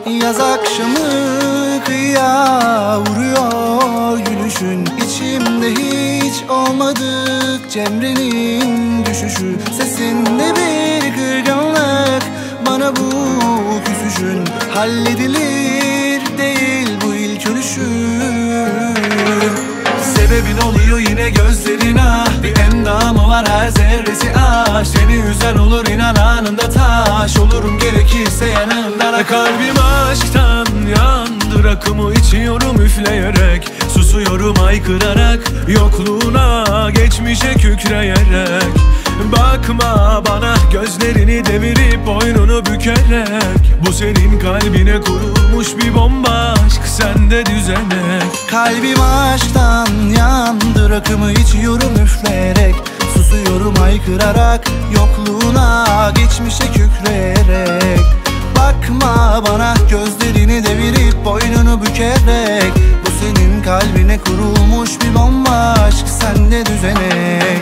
Yaz akşamı kıyıya vuruyor gülüşün. İçimde hiç olmadık Cemre'nin düşüşü. Sesinde bir kırgınlık, bana bu küsüşün. Halledilir değil bu ilk ölüşün. Sebebin oluyor yine gözlerin, ah. Bir endamı var her zerresi aşk. Seni üzen olur inan anında taş olurum gerekirse yanından. Kalbim aşktan yandı, rakımı içiyorum üfleyerek. Susuyorum haykırarak, yokluğuna geçmişe kükreyerek. Bakma bana gözlerini devirip boynunu bükerek. Bu senin kalbine kurulmuş bir bomba aşk, sende düzenek. Kalbim aşktan yandı, rakımı içiyorum üfleyerek. Susuyorum haykırarak, yokluğuna geçmişe kükreyerek. Bakma bana gözlerini devirip boynunu bükerek. Bu senin kalbine kurulmuş bir bomba aşk, sende düzenek.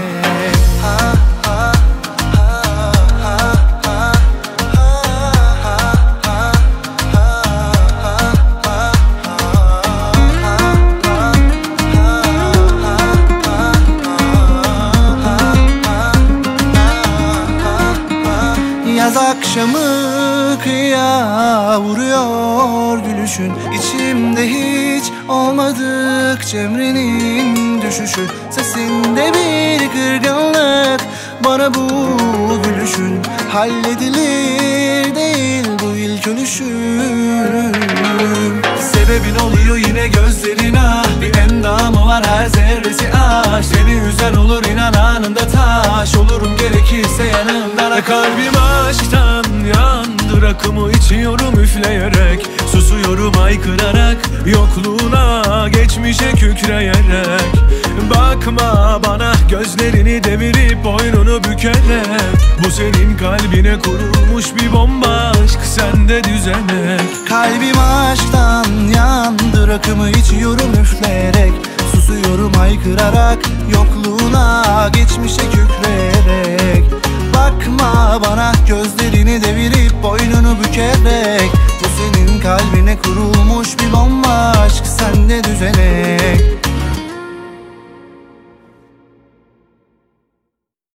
Yaz akşamı kıyıya vuruyor gülüşün. İçimde hiç olmadık Cemre'nin düşüşü. Sesinde bir kırgınlık, bana bu gülüşün. Halledilir değil bu ilk ölüşün. Sebebin oluyor yine gözlerin, ah. Bir endamı var her zerresi aşk. Seni üzen olur inan anında taş olurum gerekirse yanından. Kalbim aşktan yandı, rakımı içiyorum üfleyerek. Susuyorum haykırarak, yokluğuna geçmişe kükreyerek. Bakma bana gözlerini devirip boynunu bükerek. Bu senin kalbine kurulmuş bir bomba aşk, sende düzenek. Kalbim aşktan yandı, rakımı içiyorum üfleyerek. Susuyorum haykırarak, yokluğuna geçmişe kükreyerek. Bakma bana gözlerini devirip boynunu bükerek. Bu senin kalbine kurulmuş bir bomba aşk, sende düzenek.